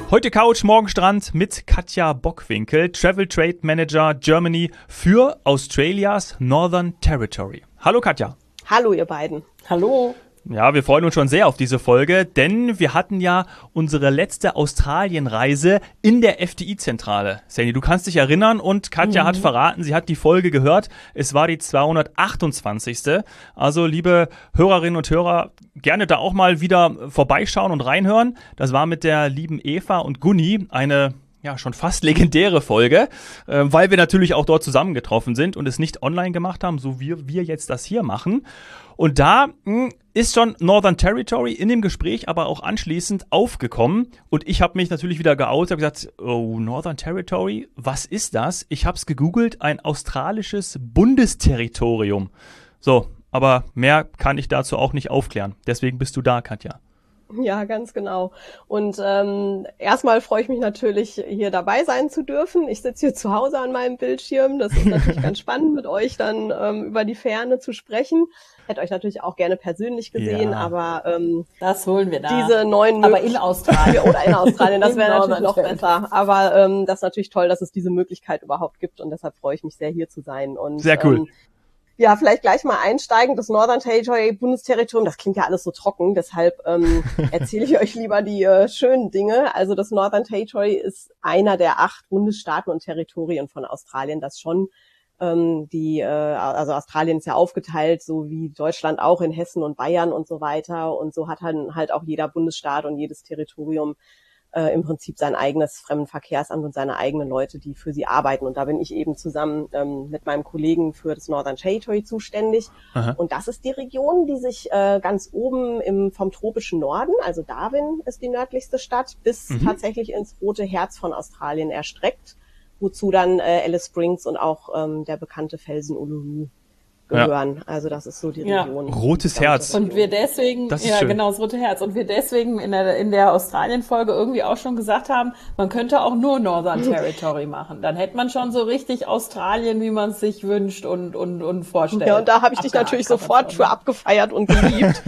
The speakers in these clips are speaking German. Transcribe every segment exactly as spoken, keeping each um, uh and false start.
Heute Couch, morgen Strand mit Katja Bockwinkel, Travel Trade Manager Germany für Australias Northern Territory. Hallo Katja. Hallo ihr beiden. Hallo. Ja, wir freuen uns schon sehr auf diese Folge, denn wir hatten ja unsere letzte Australienreise in der F T I-Zentrale. Sandy, du kannst dich erinnern und Katja mhm. hat verraten, sie hat die Folge gehört. Es war die zweihundertachtundzwanzigste. Also liebe Hörerinnen und Hörer, gerne da auch mal wieder vorbeischauen und reinhören. Das war mit der lieben Eva und Gunni eine ja schon fast legendäre Folge, äh, weil wir natürlich auch dort zusammengetroffen sind und es nicht online gemacht haben, so wie wir jetzt das hier machen. Und da mh, ist schon Northern Territory in dem Gespräch, aber auch anschließend aufgekommen. Und ich habe mich natürlich wieder geoutet, habe gesagt, oh, Northern Territory, was ist das? Ich habe es gegoogelt, ein australisches Bundesterritorium. So, aber mehr kann ich dazu auch nicht aufklären. Deswegen bist du da, Katja. Ja, ganz genau. Und ähm, erstmal freue ich mich natürlich, hier dabei sein zu dürfen. Ich sitze hier zu Hause an meinem Bildschirm. Das ist natürlich ganz spannend, mit euch dann ähm, über die Ferne zu sprechen. Hätte euch natürlich auch gerne persönlich gesehen, ja. aber ähm, das holen wir da. Diese neuen aber in Australien oder in Australien, das wäre natürlich noch besser. Aber ähm, das ist natürlich toll, dass es diese Möglichkeit überhaupt gibt und deshalb freue ich mich sehr, hier zu sein. Und sehr cool. Ähm, Ja, vielleicht gleich mal einsteigen. Das Northern Territory Bundesterritorium, das klingt ja alles so trocken, deshalb ähm, erzähle ich euch lieber die äh, schönen Dinge. Also das Northern Territory ist einer der acht Bundesstaaten und Territorien von Australien, das schon ähm, die, äh, also Australien ist ja aufgeteilt, so wie Deutschland auch in Hessen und Bayern und so weiter. Und so hat dann halt auch jeder Bundesstaat und jedes Territorium Äh, im Prinzip sein eigenes Fremdenverkehrsamt und seine eigenen Leute, die für sie arbeiten. Und da bin ich eben zusammen ähm, mit meinem Kollegen für das Northern Territory zuständig. Aha. Und das ist die Region, die sich äh, ganz oben im vom tropischen Norden, also Darwin ist die nördlichste Stadt, bis mhm. tatsächlich ins rote Herz von Australien erstreckt, wozu dann äh, Alice Springs und auch ähm, der bekannte Felsen Uluru gehören. Ja. Also das ist so die Region. Ja. Rotes Herz. Und wir deswegen, ja schön. genau, das Rote Herz. Und wir deswegen in der, in der Australien-Folge irgendwie auch schon gesagt haben, man könnte auch nur Northern Territory machen. Dann hätte man schon so richtig Australien, wie man es sich wünscht und, und, und vorstellt. Ja, und da habe ich dich natürlich sofort für abgefeiert und geliebt.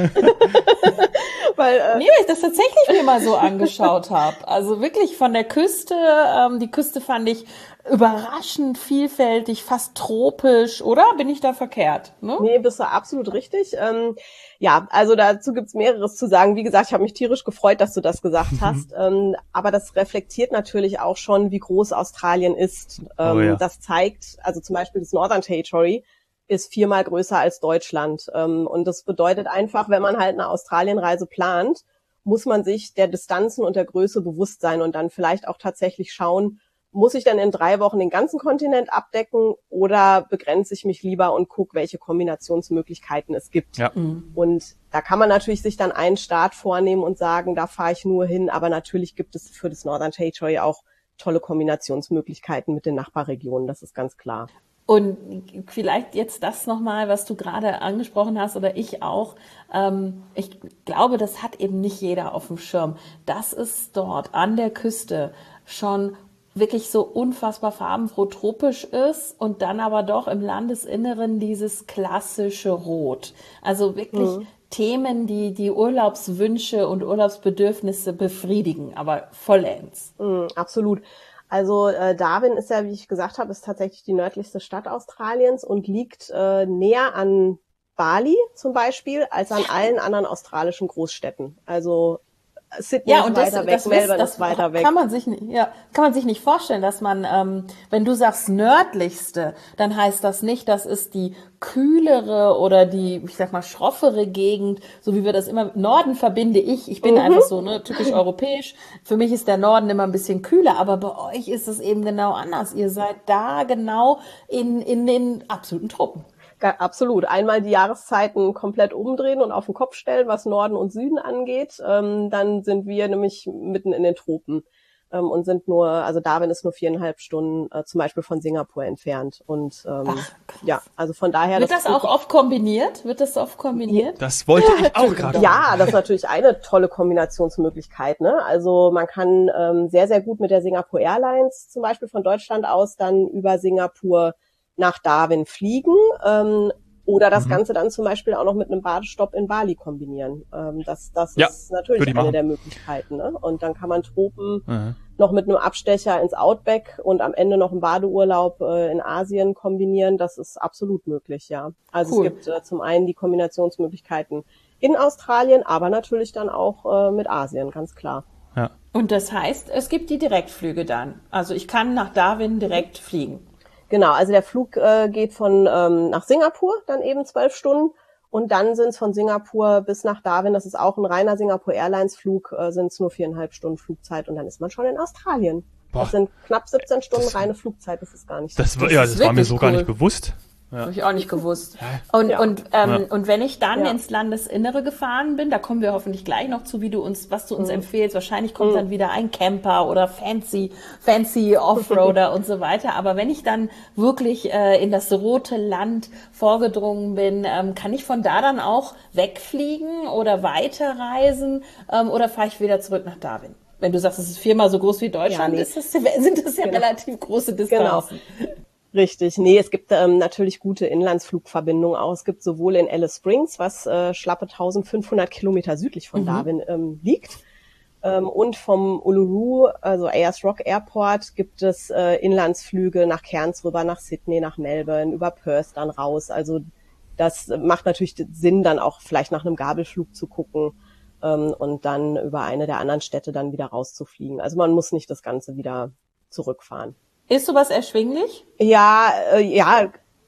Weil, äh, nee, weil ich das tatsächlich mir mal so angeschaut habe. Also wirklich von der Küste, ähm, die Küste fand ich überraschend vielfältig, fast tropisch, oder? Bin ich da verkehrt? Ne? Nee, bist du absolut richtig. Ähm, ja, also dazu gibt's mehreres zu sagen. Wie gesagt, ich habe mich tierisch gefreut, dass du das gesagt hast. Ähm, aber das reflektiert natürlich auch schon, wie groß Australien ist. Ähm, oh ja. Das zeigt, also zum Beispiel das Northern Territory ist viermal größer als Deutschland. Ähm, und das bedeutet einfach, wenn man halt eine Australienreise plant, muss man sich der Distanzen und der Größe bewusst sein und dann vielleicht auch tatsächlich schauen, muss ich dann in drei Wochen den ganzen Kontinent abdecken oder begrenze ich mich lieber und gucke, welche Kombinationsmöglichkeiten es gibt. Ja. Und da kann man natürlich sich dann einen Staat vornehmen und sagen, da fahre ich nur hin, aber natürlich gibt es für das Northern Territory auch tolle Kombinationsmöglichkeiten mit den Nachbarregionen, das ist ganz klar. Und vielleicht jetzt das nochmal, was du gerade angesprochen hast oder ich auch. Ähm, ich glaube, das hat eben nicht jeder auf dem Schirm. Dass es dort an der Küste schon wirklich so unfassbar farbenfroh tropisch ist und dann aber doch im Landesinneren dieses klassische Rot. Also wirklich mhm. Themen, die die Urlaubswünsche und Urlaubsbedürfnisse befriedigen, aber vollends. Mhm, absolut. Also äh, Darwin ist ja, wie ich gesagt habe, ist tatsächlich die nördlichste Stadt Australiens und liegt äh, näher an Bali zum Beispiel als an allen anderen australischen Großstädten. Also Sydney ja, und ist das, weiter weg, das, Melbourne das, ist weiter weg. Kann man sich nicht, ja, kann man sich nicht vorstellen, dass man, ähm, wenn du sagst nördlichste, dann heißt das nicht, das ist die kühlere oder die, ich sag mal, schroffere Gegend, so wie wir das immer, Norden verbinde ich, ich bin mhm. einfach so, ne, typisch europäisch. Für mich ist der Norden immer ein bisschen kühler, aber bei euch ist es eben genau anders. Ihr seid da genau in, in den absoluten Tropen. Absolut. Einmal die Jahreszeiten komplett umdrehen und auf den Kopf stellen, was Norden und Süden angeht. Ähm, dann sind wir nämlich mitten in den Tropen ähm, und sind nur, also Darwin ist nur viereinhalb Stunden äh, zum Beispiel von Singapur entfernt. Und ähm, Ach, ja, also von daher. Wird das, das auch oft kombiniert? Wird das oft kombiniert? Das wollte ich auch gerade. Ja, das ist natürlich eine tolle Kombinationsmöglichkeit. Ne? Also man kann ähm, sehr, sehr gut mit der Singapore Airlines zum Beispiel von Deutschland aus dann über Singapur nach Darwin fliegen ähm, Oder das Mhm. Ganze dann zum Beispiel auch noch mit einem Badestopp in Bali kombinieren. Ähm, das das Ja, ist natürlich würde ich eine machen. der Möglichkeiten. Ne? Und dann kann man Tropen Mhm. noch mit einem Abstecher ins Outback und am Ende noch einen Badeurlaub äh, in Asien kombinieren. Das ist absolut möglich, ja. Also Cool. es gibt äh, zum einen die Kombinationsmöglichkeiten in Australien, aber natürlich dann auch äh, mit Asien, ganz klar. Ja. Und das heißt, es gibt die Direktflüge dann. Also ich kann nach Darwin direkt fliegen. Genau, also der Flug äh, geht von ähm, nach Singapur, dann eben zwölf Stunden. Und dann sind es von Singapur bis nach Darwin, das ist auch ein reiner Singapore Airlines Flug, äh, sind es nur viereinhalb Stunden Flugzeit und dann ist man schon in Australien. Boah, Das sind knapp siebzehn Stunden das- reine Flugzeit, das ist gar nicht so. Das, war- Das ja, ist das war mir wirklich so gar cool. nicht bewusst. Ja. Habe ich auch nicht gewusst. Und, Ja. und, ähm, Ja. und wenn ich dann Ja. ins Landesinnere gefahren bin, da kommen wir hoffentlich gleich noch zu, wie du uns, was du uns Mhm. empfehlst. Wahrscheinlich kommt dann wieder ein Camper oder fancy, fancy Offroader und so weiter. Aber wenn ich dann wirklich äh, in das rote Land vorgedrungen bin, ähm, kann ich von da dann auch wegfliegen oder weiterreisen ähm, oder fahre ich wieder zurück nach Darwin? Wenn du sagst, es ist viermal so groß wie Deutschland, Ja, nee. ist das, sind das ja Genau. relativ große Distanzen. Richtig, nee, es gibt ähm, natürlich gute Inlandsflugverbindungen auch. Es gibt sowohl in Alice Springs, was äh, schlappe eintausendfünfhundert Kilometer südlich von Mhm. Darwin ähm, liegt, ähm, und vom Uluru, also Ayers Rock Airport, gibt es äh, Inlandsflüge nach Cairns rüber, nach Sydney, nach Melbourne, über Perth dann raus. Also das macht natürlich Sinn, dann auch vielleicht nach einem Gabelflug zu gucken ähm, und dann über eine der anderen Städte dann wieder rauszufliegen. Also man muss nicht das Ganze wieder zurückfahren. Ist sowas erschwinglich? Ja, äh, ja,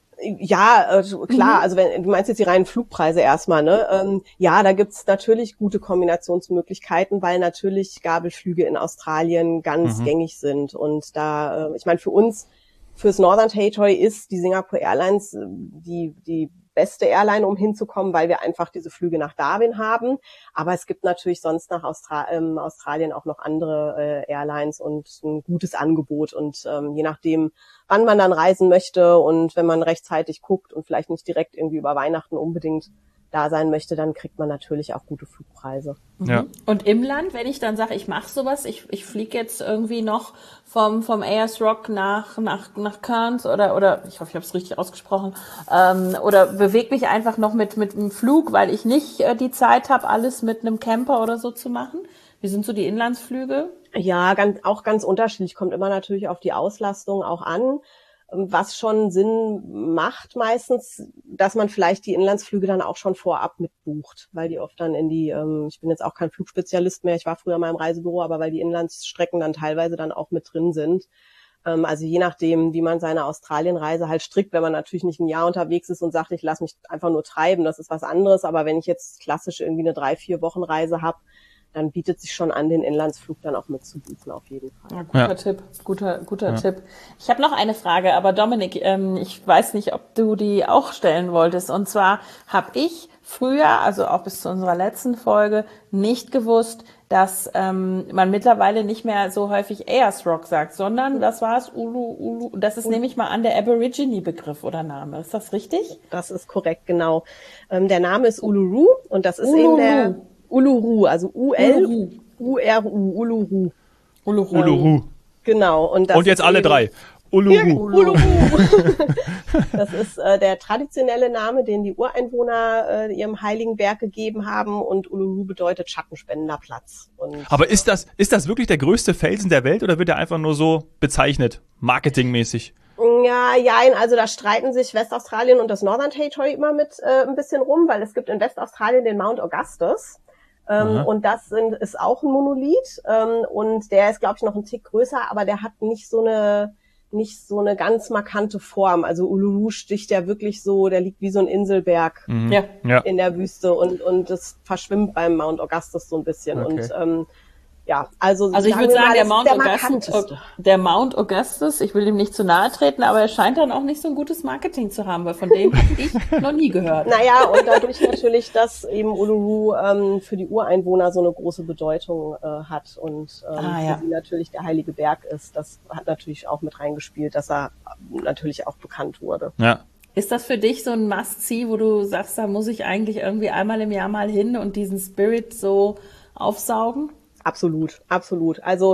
ja, äh, klar. Also wenn du meinst jetzt die reinen Flugpreise erstmal, ne? Ähm, ja, da gibt's natürlich gute Kombinationsmöglichkeiten, weil natürlich Gabelflüge in Australien ganz Mhm. gängig sind. Und da, äh, ich meine, für uns, fürs Northern Territory ist die Singapore Airlines äh, die die beste Airline, um hinzukommen, weil wir einfach diese Flüge nach Darwin haben. Aber es gibt natürlich sonst nach Austra- ähm, Australien auch noch andere äh, Airlines und ein gutes Angebot. Und ähm, je nachdem, wann man dann reisen möchte und wenn man rechtzeitig guckt und vielleicht nicht direkt irgendwie über Weihnachten unbedingt da sein möchte, dann kriegt man natürlich auch gute Flugpreise. Ja. Und im Land, wenn ich dann sage, ich mache sowas, ich, ich fliege jetzt irgendwie noch vom, vom Ayers Rock nach, nach, nach Cairns oder, oder ich hoffe, ich habe es richtig ausgesprochen, ähm, oder bewege mich einfach noch mit, mit einem Flug, weil ich nicht äh, die Zeit habe, alles mit einem Camper oder so zu machen. Wie sind so die Inlandsflüge? Ja, ganz, auch ganz unterschiedlich. Kommt immer natürlich auf die Auslastung auch an. Was schon Sinn macht meistens, dass man vielleicht die Inlandsflüge dann auch schon vorab mitbucht, weil die oft dann in die, ähm, ich bin jetzt auch kein Flugspezialist mehr, ich war früher mal im Reisebüro, aber weil die Inlandsstrecken dann teilweise dann auch mit drin sind. Ähm, also je nachdem, wie man seine Australienreise halt strickt, wenn man natürlich nicht ein Jahr unterwegs ist und sagt, ich lasse mich einfach nur treiben, das ist was anderes. Aber wenn ich jetzt klassisch irgendwie eine drei, vier Wochen Reise habe, dann bietet sich schon an, den Inlandsflug dann auch mitzubuchen, auf jeden Fall. Ja, guter Ja. Tipp, guter, guter Ja. Tipp. Ich habe noch eine Frage, aber Dominik, ähm, ich weiß nicht, ob du die auch stellen wolltest. Und zwar habe ich früher, also auch bis zu unserer letzten Folge, nicht gewusst, dass ähm, man mittlerweile nicht mehr so häufig Ayers Rock sagt, sondern das war es Ulu, Ulu. Das ist, nehme ich mal an, der Aborigine-Begriff oder Name. Ist das richtig? Das ist korrekt, genau. Ähm, der Name ist Uluru und das ist Uluru. eben der Uluru, also U L Uluru. U R U, Uluru. Uluru. Uluru. Genau. Und, das Und jetzt ist alle eben, drei. Uluru. Uluru. Das ist äh, der traditionelle Name, den die Ureinwohner äh, ihrem heiligen Berg gegeben haben, und Uluru bedeutet schattenspendender Platz. Und Aber ist das, ist das wirklich der größte Felsen der Welt oder wird er einfach nur so bezeichnet, marketingmäßig? Ja, jein, also da streiten sich Westaustralien und das Northern Territory immer mit äh, ein bisschen rum, weil es gibt in Westaustralien den Mount Augustus. Ähm, und das sind, ist auch ein Monolith, ähm, und der ist, glaube ich, noch ein Tick größer, aber der hat nicht so eine nicht so eine ganz markante Form. Also Uluru sticht ja wirklich so, der liegt wie so ein Inselberg Mhm. Ja. Ja. in der Wüste, und und das verschwimmt beim Mount Augustus so ein bisschen. Okay. Und ähm, ja, also Also ich sagen würde wir sagen, mal, der das Mount ist der Augustus, markanteste. der Mount Augustus, ich will dem nicht zu nahe treten, aber er scheint dann auch nicht so ein gutes Marketing zu haben, weil von dem habe ich noch nie gehört. Naja, und dadurch natürlich, dass eben Uluru ähm, für die Ureinwohner so eine große Bedeutung äh, hat und ähm, Ah, ja. für sie natürlich der heilige Berg ist. Das hat natürlich auch mit reingespielt, dass er natürlich auch bekannt wurde. Ja. Ist das für dich so ein Must-See, wo du sagst, da muss ich eigentlich irgendwie einmal im Jahr mal hin und diesen Spirit so aufsaugen? Absolut, absolut. Also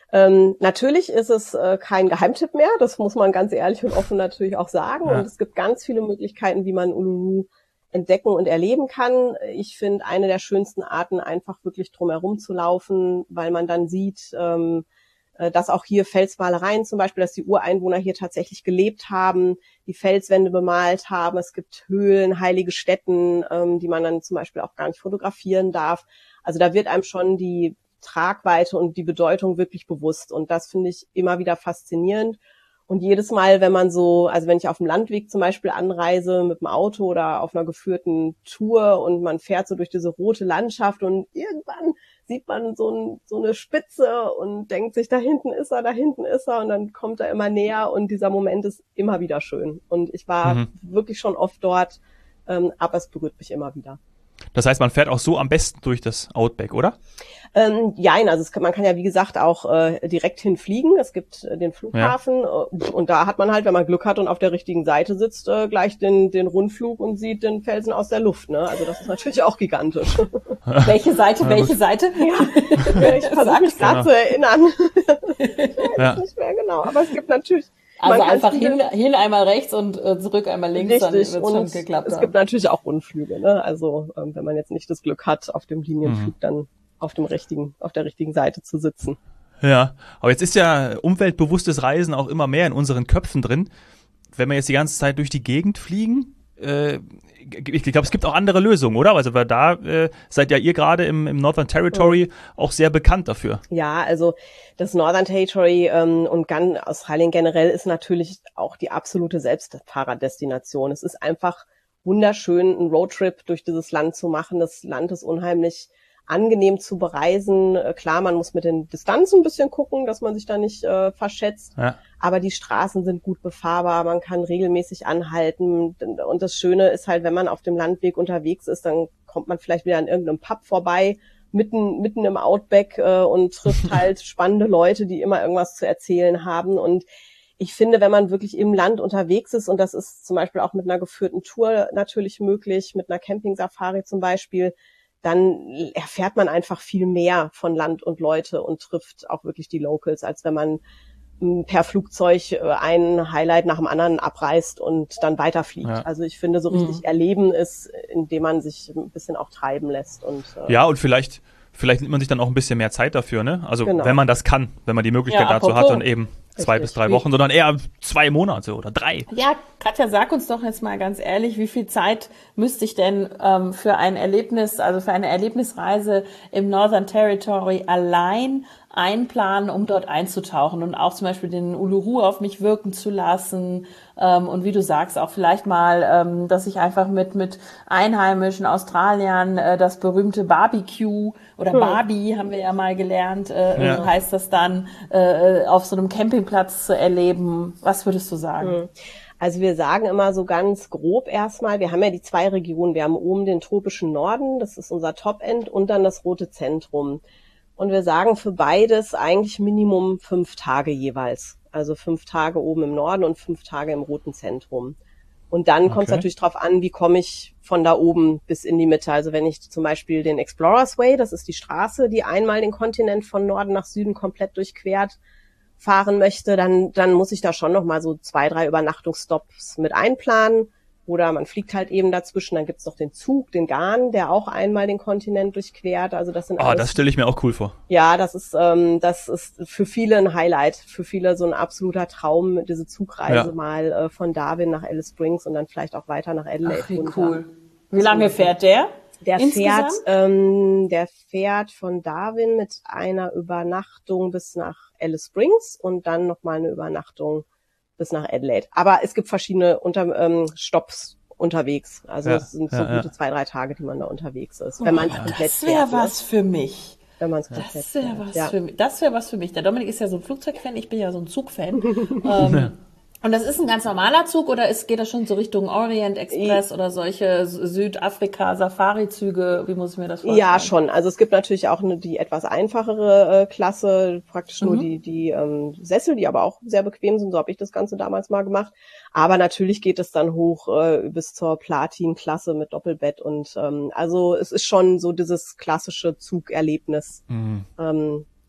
Ähm, natürlich ist es äh, kein Geheimtipp mehr, das muss man ganz ehrlich und offen natürlich auch sagen. Ja. Und es gibt ganz viele Möglichkeiten, wie man Uluru entdecken und erleben kann. Ich finde eine der schönsten Arten, einfach wirklich drumherum zu laufen, weil man dann sieht, ähm, dass auch hier Felsmalereien zum Beispiel, dass die Ureinwohner hier tatsächlich gelebt haben, die Felswände bemalt haben. Es gibt Höhlen, heilige Stätten, ähm, die man dann zum Beispiel auch gar nicht fotografieren darf. Also da wird einem schon die Tragweite und die Bedeutung wirklich bewusst. Und das finde ich immer wieder faszinierend. Und jedes Mal, wenn man so, also wenn ich auf dem Landweg zum Beispiel anreise mit dem Auto oder auf einer geführten Tour und man fährt so durch diese rote Landschaft und irgendwann sieht man so, ein, so eine Spitze und denkt sich, da hinten ist er, da hinten ist er und dann kommt er immer näher und dieser Moment ist immer wieder schön. Und ich war mhm. wirklich schon oft dort, ähm, aber es berührt mich immer wieder. Das heißt, man fährt auch so am besten durch das Outback, oder? Ähm, jein, also es kann, man kann ja wie gesagt auch äh, direkt hinfliegen. Es gibt äh, den Flughafen ja. äh, und da hat man halt, wenn man Glück hat und auf der richtigen Seite sitzt, äh, gleich den den Rundflug und sieht den Felsen aus der Luft. Ne? Also das ist natürlich auch gigantisch. Welche Seite, ja, welche Seite? Ja, ich versuche mich gerade zu erinnern. Ich weiß ja. nicht mehr genau, aber es gibt natürlich Also einfach hin, hin einmal rechts und äh, zurück einmal links, richtig, dann wird es schon geklappt es haben. gibt natürlich auch Rundflüge, ne? Also ähm, wenn man jetzt nicht das Glück hat, auf dem Linienflug mhm. dann auf dem richtigen, auf der richtigen Seite zu sitzen. Ja, aber jetzt ist ja umweltbewusstes Reisen auch immer mehr in unseren Köpfen drin. Wenn wir jetzt die ganze Zeit durch die Gegend fliegen, äh, ich glaube, es gibt auch andere Lösungen, oder? Also weil da äh, seid ja ihr gerade im, im Northern Territory mhm. auch sehr bekannt dafür. Ja, also das Northern Territory ähm, und ganz Australien generell ist natürlich auch die absolute Selbstfahrerdestination. Es ist einfach wunderschön, einen Roadtrip durch dieses Land zu machen. Das Land ist unheimlich angenehm zu bereisen. Klar, man muss mit den Distanzen ein bisschen gucken, dass man sich da nicht äh, verschätzt. Ja. Aber die Straßen sind gut befahrbar, man kann regelmäßig anhalten. Und das Schöne ist halt, wenn man auf dem Landweg unterwegs ist, dann kommt man vielleicht wieder an irgendeinem Pub vorbei, mitten mitten im Outback äh, und trifft halt spannende Leute, die immer irgendwas zu erzählen haben. Und ich finde, wenn man wirklich im Land unterwegs ist, und das ist zum Beispiel auch mit einer geführten Tour natürlich möglich, mit einer Camping-Safari zum Beispiel, dann erfährt man einfach viel mehr von Land und Leute und trifft auch wirklich die Locals, als wenn man per Flugzeug ein Highlight nach dem anderen abreißt und dann weiterfliegt. Ja. Also ich finde, so richtig mhm. erleben ist, indem man sich ein bisschen auch treiben lässt. Und äh, ja, und vielleicht vielleicht nimmt man sich dann auch ein bisschen mehr Zeit dafür, ne? Also genau. wenn man das kann, wenn man die Möglichkeit ja, dazu hat, dann eben zwei Richtig. bis drei Wochen, sondern eher zwei Monate oder drei. Ja, Katja, sag uns doch jetzt mal ganz ehrlich, wie viel Zeit müsste ich denn ähm, für ein Erlebnis, also für eine Erlebnisreise im Northern Territory allein einplanen, um dort einzutauchen und auch zum Beispiel den Uluru auf mich wirken zu lassen ähm, und wie du sagst, auch vielleicht mal, ähm, dass ich einfach mit mit einheimischen Australiern äh, das berühmte Barbecue oder hm. Barbie, haben wir ja mal gelernt, äh, ja. so heißt das dann, äh, auf so einem Campingplatz zu erleben. Was würdest du sagen? Hm. Also wir sagen immer so ganz grob erstmal, wir haben ja die zwei Regionen, wir haben oben den tropischen Norden, das ist unser Top-End, und dann das rote Zentrum. Und wir sagen für beides eigentlich Minimum fünf Tage jeweils. Also fünf Tage oben im Norden und fünf Tage im roten Zentrum. Und dann okay. kommt es natürlich drauf an, wie komme ich von da oben bis in die Mitte. Also wenn ich zum Beispiel den Explorers Way, das ist die Straße, die einmal den Kontinent von Norden nach Süden komplett durchquert, fahren möchte, dann dann muss ich da schon noch mal so zwei, drei Übernachtungsstops mit einplanen. Oder man fliegt halt eben dazwischen, dann gibt's noch den Zug, den Garn, der auch einmal den Kontinent durchquert. Also das sind Ah, alles, das stelle ich mir auch cool vor. Ja, das ist ähm, das ist für viele ein Highlight, für viele so ein absoluter Traum, diese Zugreise ja. mal äh, von Darwin nach Alice Springs und dann vielleicht auch weiter nach Adelaide. Ach, wie runter. Cool. Wie lange fährt der? Der Insgesamt? fährt, ähm, der fährt von Darwin mit einer Übernachtung bis nach Alice Springs und dann nochmal eine Übernachtung bis nach Adelaide. Aber es gibt verschiedene Unter, ähm, Stops unterwegs. Also ja, es sind so ja, gute ja. zwei, drei Tage, die man da unterwegs ist. Wenn man oh, komplett das wäre was für mich. Wenn man es komplett Das wäre was ja. für mich. Das wäre was für mich. Der Dominik ist ja so ein Flugzeugfan, ich bin ja so ein Zugfan. ähm, Und das ist ein ganz normaler Zug oder ist, geht das schon so Richtung Orient Express oder solche Südafrika-Safari-Züge? Wie muss ich mir das vorstellen? Ja, schon. Also es gibt natürlich auch eine, die etwas einfachere äh, Klasse, praktisch nur mhm. die die ähm, Sessel, die aber auch sehr bequem sind. So habe ich das Ganze damals mal gemacht. Aber natürlich geht es dann hoch äh, bis zur Platin-Klasse mit Doppelbett. Und ähm, also es ist schon so dieses klassische Zugerlebnis. Mhm. Ähm,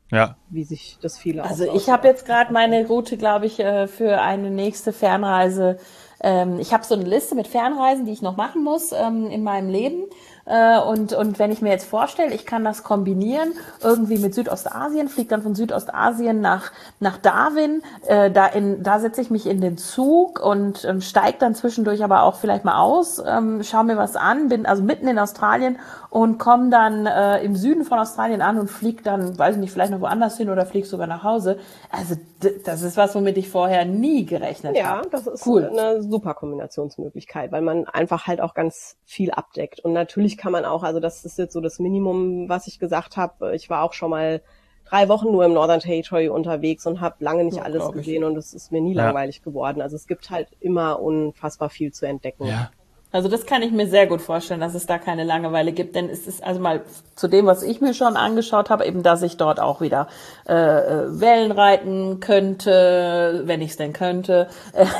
Ja. wie sich das viele Also auch ich habe jetzt gerade meine Route, glaube ich, äh, für eine nächste Fernreise. Ähm, ich habe so eine Liste mit Fernreisen, die ich noch machen muss ähm, in meinem Leben. Äh, und, und wenn ich mir jetzt vorstelle, ich kann das kombinieren, irgendwie mit Südostasien, fliege dann von Südostasien nach, nach Darwin, äh, da, in, da setze ich mich in den Zug und ähm, steige dann zwischendurch aber auch vielleicht mal aus, ähm, schaue mir was an, bin also mitten in Australien und komme dann äh, im Süden von Australien an und fliege dann, weiß ich nicht, vielleicht noch woanders hin oder fliege sogar nach Hause. Also d- das ist was, womit ich vorher nie gerechnet habe. Ja, das ist Cool. eine super Kombinationsmöglichkeit, weil man einfach halt auch ganz viel abdeckt. Und natürlich kann man auch, also das ist jetzt so das Minimum, was ich gesagt habe. Ich war auch schon mal drei Wochen nur im Northern Territory unterwegs und habe lange nicht Ja, alles glaub ich. gesehen und es ist mir nie Ja. langweilig geworden. Also es gibt halt immer unfassbar viel zu entdecken. Ja. Also das kann ich mir sehr gut vorstellen, dass es da keine Langeweile gibt, denn es ist also mal zu dem, was ich mir schon angeschaut habe, eben, dass ich dort auch wieder äh, äh, Wellen reiten könnte, wenn ich es denn könnte,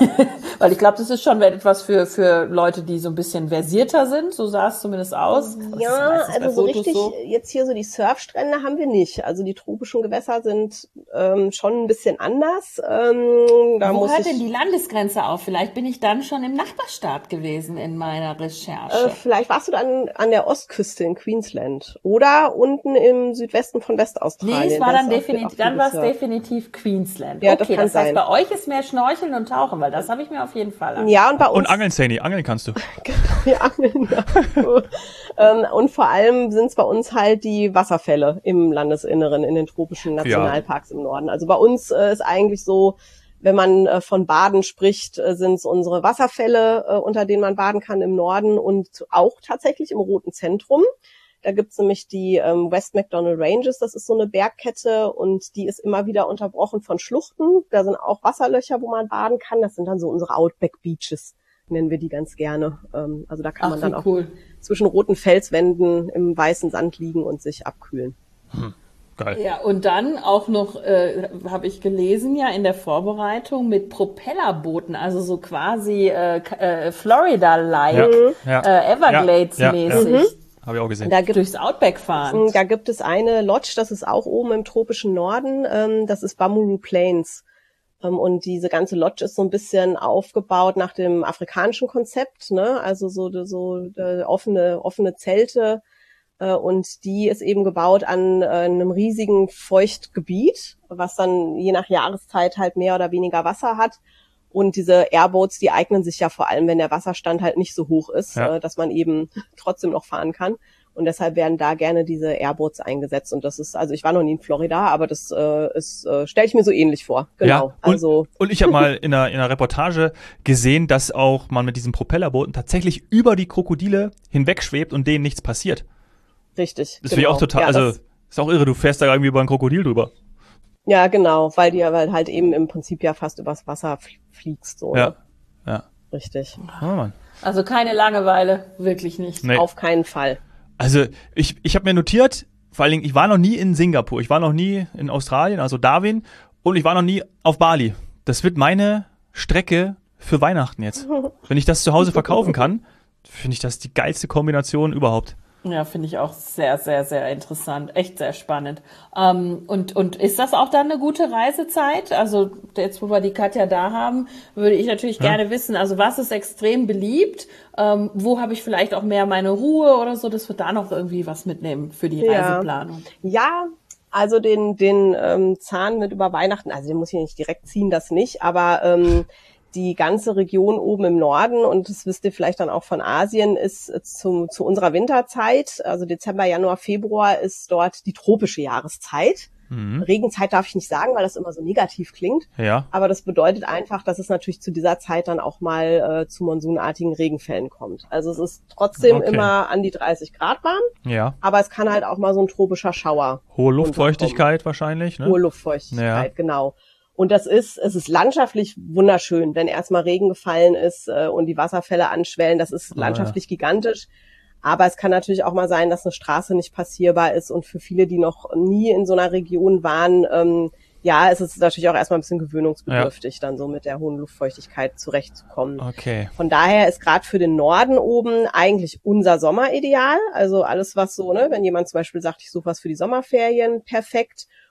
weil ich glaube, das ist schon etwas für für Leute, die so ein bisschen versierter sind, so sah es zumindest aus. Das ist Ja, meistens bei also so Fotos richtig, so. jetzt hier so die Surfstrände haben wir nicht. Also die tropischen Gewässer sind ähm, schon ein bisschen anders. Ähm, da Wo muss hört ich, denn die Landesgrenze auf? Vielleicht bin ich dann schon im Nachbarstaat gewesen in meiner Recherche. äh, vielleicht warst du dann an der Ostküste in Queensland oder unten im Südwesten von Westaustralien. Nee, es war Da dann ist auch viel- auch definitiv, viel dann war es gesurft. definitiv Queensland. Ja, das Okay, kann das heißt, sein. bei euch ist mehr Schnorcheln und Tauchen, weil das habe ich mir auf jeden Fall angeschaut. Ja, und bei uns Und Angeln, Saini, Angeln kannst du. wir angeln. Ja. ähm, und vor allem sind es bei uns halt die Wasserfälle im Landesinneren, in den tropischen Nationalparks im Norden. Also bei uns äh, ist eigentlich so, wenn man äh, von Baden spricht, äh, sind es unsere Wasserfälle, äh, unter denen man baden kann im Norden und auch tatsächlich im Roten Zentrum. Da gibt's nämlich die ähm, West MacDonnell Ranges, das ist so eine Bergkette und die ist immer wieder unterbrochen von Schluchten. Da sind auch Wasserlöcher, wo man baden kann. Das sind dann so unsere Outback Beaches, nennen wir die ganz gerne. Ähm, also da kann Ach, man dann wie auch cool. zwischen roten Felswänden im weißen Sand liegen und sich abkühlen. Geil. Ja, und dann auch noch, äh, habe ich gelesen, ja, in der Vorbereitung mit Propellerbooten, also so quasi äh, K- äh, Florida-like, Ja. äh, Everglades-mäßig, Ja, ja. Habe ich auch gesehen. Da gibt durchs Outback fahren. Da gibt es eine Lodge, das ist auch oben im tropischen Norden, ähm, das ist Bamuru Plains. Ähm, und diese ganze Lodge ist so ein bisschen aufgebaut nach dem afrikanischen Konzept, ne? Also so, so äh, offene, offene Zelte. Äh, und die ist eben gebaut an äh, einem riesigen Feuchtgebiet, was dann je nach Jahreszeit halt mehr oder weniger Wasser hat. Und diese Airboats, die eignen sich ja vor allem, wenn der Wasserstand halt nicht so hoch ist, Ja. äh, dass man eben trotzdem noch fahren kann. Und deshalb werden da gerne diese Airboats eingesetzt. Und das ist, also ich war noch nie in Florida, aber das äh, ist, äh, stelle ich mir so ähnlich vor. Genau. Ja, und, Also und ich habe mal in einer, in einer Reportage gesehen, dass auch man mit diesen Propellerbooten tatsächlich über die Krokodile hinwegschwebt und denen nichts passiert. richtig. Das finde ich auch total, Ja, also das, ist auch irre, du fährst da irgendwie über ein Krokodil drüber. ja, genau, weil die aber halt eben im Prinzip ja fast übers Wasser fl- fliegst. So, Ja, ne? ja. Richtig. Oh Mann. Also keine Langeweile, wirklich nicht. Nee. Auf keinen Fall. Also ich, ich habe mir notiert, vor allen Dingen, ich war noch nie in Singapur, ich war noch nie in Australien, also Darwin, und ich war noch nie auf Bali. Das wird meine Strecke für Weihnachten jetzt. Wenn ich das zu Hause verkaufen kann, finde ich das die geilste Kombination überhaupt. Ja, finde ich auch sehr, sehr, sehr interessant. Echt sehr spannend. Ähm, und, und ist das auch dann eine gute Reisezeit? Also jetzt, wo wir die Katja da haben, würde ich natürlich Ja. gerne wissen, also was ist extrem beliebt? Ähm, wo habe ich vielleicht auch mehr meine Ruhe oder so, dass wir da noch irgendwie was mitnehmen für die Ja. Reiseplanung? Ja, also den, den ähm, Zahn mit über Weihnachten, also den muss ich nicht direkt ziehen, das nicht, aber ähm, die ganze Region oben im Norden, und das wisst ihr vielleicht dann auch von Asien, ist äh, zu, zu unserer Winterzeit, also Dezember, Januar, Februar, ist dort die tropische Jahreszeit. Mhm. Regenzeit darf ich nicht sagen, weil das immer so negativ klingt. Ja. Aber das bedeutet einfach, dass es natürlich zu dieser Zeit dann auch mal äh, zu monsunartigen Regenfällen kommt. Also es ist trotzdem Okay. immer an die dreißig Grad warm, Ja. aber es kann halt auch mal so ein tropischer Schauer. Hohe Luftfeuchtigkeit wahrscheinlich, ne? Hohe Luftfeuchtigkeit, Ja. genau. Und das ist, es ist landschaftlich wunderschön, wenn erstmal Regen gefallen ist äh, und die Wasserfälle anschwellen. Das ist Ah, landschaftlich gigantisch. Aber es kann natürlich auch mal sein, dass eine Straße nicht passierbar ist. Und für viele, die noch nie in so einer Region waren, ähm, ja, es ist natürlich auch erstmal ein bisschen gewöhnungsbedürftig, dann so mit der hohen Luftfeuchtigkeit zurechtzukommen. Okay. Von daher ist gerade für den Norden oben eigentlich unser Sommer ideal. Also alles, was so, ne, wenn jemand zum Beispiel sagt, ich suche was für die Sommerferien, perfekt.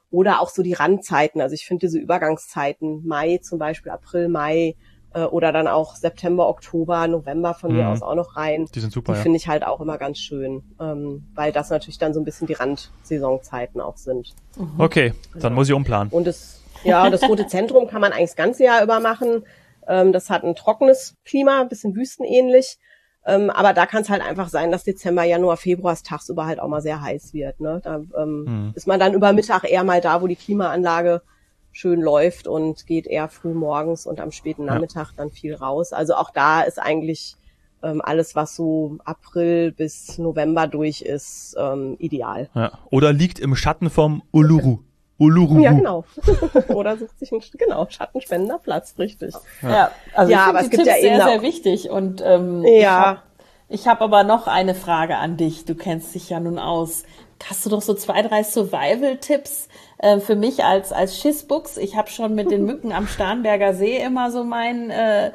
Oder auch so die Randzeiten. Also ich finde diese Übergangszeiten, Mai zum Beispiel, April, Mai, äh, oder dann auch September, Oktober, November von mhm. mir aus auch noch rein. Die sind super, Die ja. finde ich halt auch immer ganz schön, ähm, weil das natürlich dann so ein bisschen die Randsaisonzeiten auch sind. Mhm. Okay, dann genau. muss ich umplanen. Und das, ja, das Rote Zentrum kann man eigentlich das ganze Jahr über machen. Ähm, das hat ein trockenes Klima, ein bisschen wüstenähnlich. Ähm, aber da kann es halt einfach sein, dass Dezember, Januar, Februar tagsüber halt auch mal sehr heiß wird. Ne? Da ähm, hm. ist man dann über Mittag eher mal da, wo die Klimaanlage schön läuft und geht eher früh morgens und am späten Nachmittag ja. dann viel raus. Also auch da ist eigentlich ähm, alles, was so April bis November durch ist, ähm, ideal. Ja. Oder liegt im Schatten vom Uluru. Uluru. Ja, genau. Oder sucht sich einen, genau, schattenspendender Platz, richtig. Ja, ja also ja, ich aber finde die es gibt Tipps ja sehr, eben sehr wichtig. Und ähm, ja. ich habe hab aber noch eine Frage an dich. Du kennst dich ja nun aus. Hast du doch so zwei, drei Survival-Tipps äh, für mich als als Schissbuchs? Ich habe schon mit den Mücken am Starnberger See immer so meinen äh,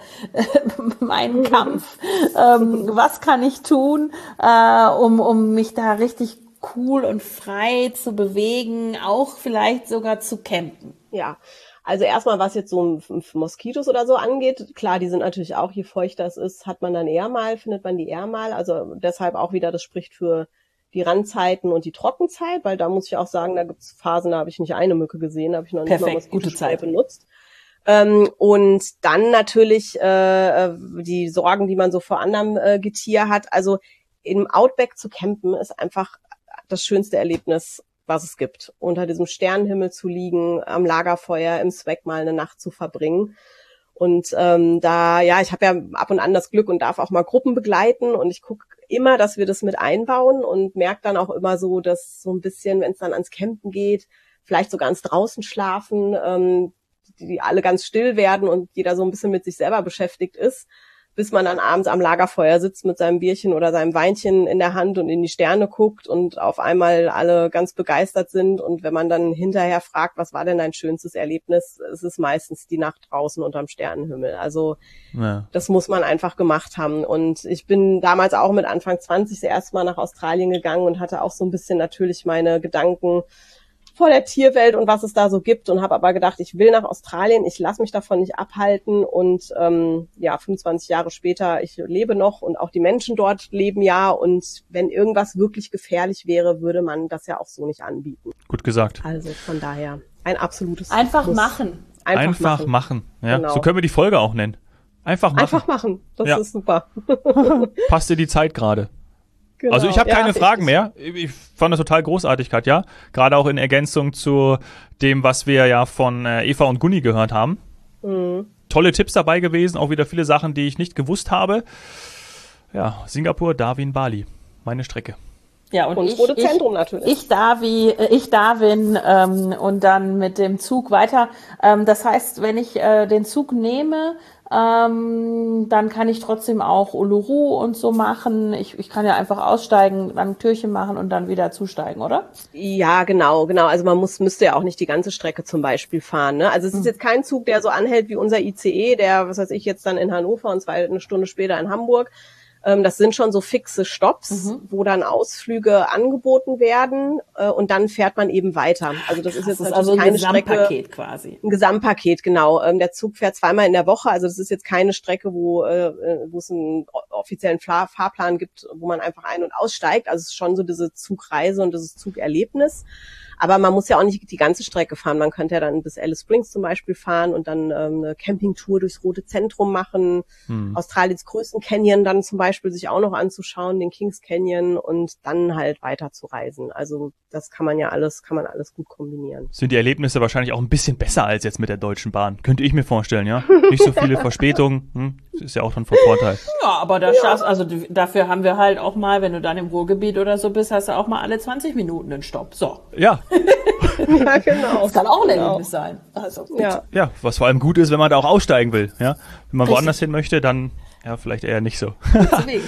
meinen Kampf. Ähm, was kann ich tun, äh, um um mich da richtig cool und frei zu bewegen, auch vielleicht sogar zu campen? Ja, also erstmal, was jetzt so Moskitos oder so angeht, klar, die sind natürlich auch, je feuchter es ist, hat man dann eher mal, findet man die eher mal. Also deshalb auch wieder, das spricht für die Randzeiten und die Trockenzeit, weil da muss ich auch sagen, da gibt's Phasen, da habe ich nicht eine Mücke gesehen, da habe ich noch nicht Perfekt, mal Moskitospray benutzt. Ähm, und dann natürlich äh, die Sorgen, die man so vor anderem äh, Getier hat. Also im Outback zu campen ist einfach das schönste Erlebnis, was es gibt. Unter diesem Sternenhimmel zu liegen, am Lagerfeuer, im Swag mal eine Nacht zu verbringen. Und ähm, da, ja, ich habe ja ab und an das Glück und darf auch mal Gruppen begleiten und ich gucke immer, dass wir das mit einbauen und merke dann auch immer so, dass so ein bisschen, wenn es dann ans Campen geht, vielleicht sogar ans Draußen schlafen, ähm, die, die alle ganz still werden und jeder so ein bisschen mit sich selber beschäftigt ist, bis man dann abends am Lagerfeuer sitzt mit seinem Bierchen oder seinem Weinchen in der Hand und in die Sterne guckt und auf einmal alle ganz begeistert sind. Und wenn man dann hinterher fragt, was war denn dein schönstes Erlebnis, es ist meistens die Nacht draußen unterm Sternenhimmel. Also ja. Das muss man einfach gemacht haben. Und ich bin damals auch mit Anfang zwanzig das erste Mal nach Australien gegangen und hatte auch so ein bisschen natürlich meine Gedanken vor der Tierwelt und was es da so gibt und habe aber gedacht, ich will nach Australien, ich lasse mich davon nicht abhalten und ähm, ja, fünfundzwanzig Jahre später, ich lebe noch und auch die Menschen dort leben ja und wenn irgendwas wirklich gefährlich wäre, würde man das ja auch so nicht anbieten. Gut gesagt. Also von daher ein absolutes Einfach Muss. machen. Einfach, Einfach machen. machen. Ja, genau. So können wir die Folge auch nennen. Einfach machen. Einfach machen, das ja. ist super. Passt dir die Zeit gerade. Genau. Also ich habe keine ja, Fragen mehr. Ich fand das total großartig, Katja. Gerade auch in Ergänzung zu dem, was wir ja von äh, Eva und Gunni gehört haben. Mhm. Tolle Tipps dabei gewesen, auch wieder viele Sachen, die ich nicht gewusst habe. Ja, Singapur, Darwin, Bali. Meine Strecke. Ja, und, und ich, Rote ich, Zentrum natürlich. Ich, Darwi, ich Darwin ähm, und dann mit dem Zug weiter. Ähm, das heißt, wenn ich äh, den Zug nehme, ähm, dann kann ich trotzdem auch Uluru und so machen. Ich, ich kann ja einfach aussteigen, dann ein Türchen machen und dann wieder zusteigen, oder? Ja, genau, genau. Also man muss müsste ja auch nicht die ganze Strecke zum Beispiel fahren. Ne? Also es ist mhm. jetzt kein Zug, der so anhält wie unser I C E, der, was weiß ich, jetzt dann in Hannover und zwei eine Stunde später in Hamburg. Das sind schon so fixe Stopps, mhm. wo dann Ausflüge angeboten werden äh, und dann fährt man eben weiter. Also das ist jetzt das natürlich ist also keine ein Gesamtpaket Strecke, quasi. Ein Gesamtpaket, genau. Ähm, der Zug fährt zweimal in der Woche, also das ist jetzt keine Strecke, wo äh, wo es einen offiziellen Fahr- Fahrplan gibt, wo man einfach ein- und aussteigt. Also es ist schon so diese Zugreise und dieses Zugerlebnis. Aber man muss ja auch nicht die ganze Strecke fahren. Man könnte ja dann bis Alice Springs zum Beispiel fahren und dann ähm, eine Campingtour durchs Rote Zentrum machen. Hm. Australiens größten Canyon dann zum Beispiel sich auch noch anzuschauen, den Kings Canyon und dann halt weiter zu reisen. Also das kann man ja alles, kann man alles gut kombinieren. Sind die Erlebnisse wahrscheinlich auch ein bisschen besser als jetzt mit der Deutschen Bahn? Könnte ich mir vorstellen, ja? Nicht so viele Verspätungen. Hm? Das ist ja auch dann von Vorteil. Ja, aber da ja. schaffst, also dafür haben wir halt auch mal, wenn du dann im Ruhrgebiet oder so bist, hast du auch mal alle zwanzig Minuten einen Stopp. So. Ja. Ja, genau. Das kann auch ein genau. Erlebnis sein. Also, ja. ja, was vor allem gut ist, wenn man da auch aussteigen will. Ja? Wenn man Richtig. woanders hin möchte, dann ja, vielleicht eher nicht so. Deswegen.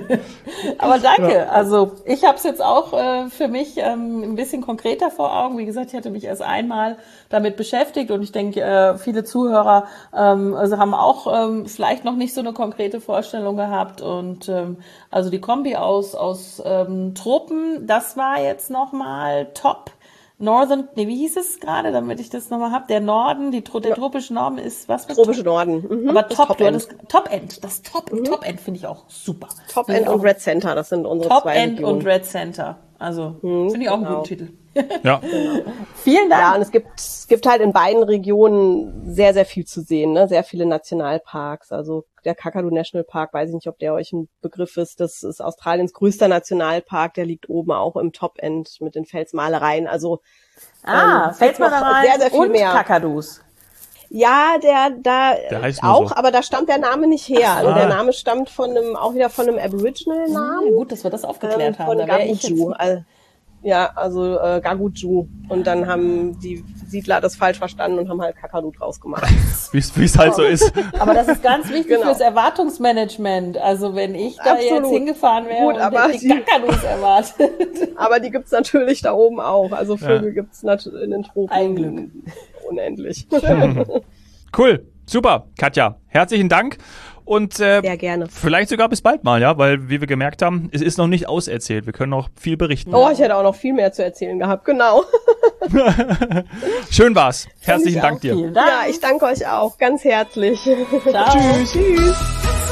Aber danke. Ja. Also ich habe es jetzt auch äh, für mich ähm, ein bisschen konkreter vor Augen. Wie gesagt, ich hatte mich erst einmal damit beschäftigt und ich denke, äh, viele Zuhörer ähm, also haben auch ähm, vielleicht noch nicht so eine konkrete Vorstellung gehabt. Und ähm, also die Kombi aus aus ähm, Tropen, das war jetzt nochmal top. Northern, nee, wie hieß es gerade, damit ich das nochmal hab? Der Norden, die, der tropische Norden ist was? Mit Tropische Norden. Mhm. Aber Top, Top, End. Das Top End, das Top, mhm. Top End finde ich auch super. Top End und Red Center, das sind unsere Top zwei End Regionen. Und Red Center. Also, mhm, finde ich auch genau. einen guten Titel. Ja. Genau. Vielen Dank. Ja, und es gibt, es gibt halt in beiden Regionen sehr, sehr viel zu sehen, ne? Sehr viele Nationalparks. Also der Kakadu National Park, weiß ich nicht, ob der euch ein Begriff ist. Das ist Australiens größter Nationalpark. Der liegt oben auch im Top End mit den Felsmalereien. Also Ah, ähm, Felsmalereien sehr, sehr viel und mehr. Kakadus. Ja, der da der heißt auch, so. aber da stammt der Name nicht her. Also ah. der Name stammt von einem, auch wieder von einem Aboriginal-Namen. Ja, gut, dass wir das aufgeklärt ähm, haben. Von Gabuju. Also, ja, also äh, Gaguju. Und dann haben die Siedler das falsch verstanden und haben halt Kakadu draus gemacht. Wie es halt so ist. Aber das ist ganz wichtig genau. fürs Erwartungsmanagement. Also wenn ich da Absolut. jetzt hingefahren wäre Gut, und aber hätte die Kakadus erwartet. Aber die gibt's natürlich da oben auch. Also Vögel Ja. gibt's natürlich in den Tropen. Ein Glück. Unendlich. Cool, super, Katja, herzlichen Dank und äh, Sehr gerne. vielleicht sogar bis bald mal, ja, weil wie wir gemerkt haben, es ist noch nicht auserzählt, wir können noch viel berichten. Oh, ich hätte auch noch viel mehr zu erzählen gehabt, genau. Schön war's, herzlichen Dank dir. Vielen Dank. Ja, ich danke euch auch ganz herzlich. Ciao. Tschüss. Tschüss.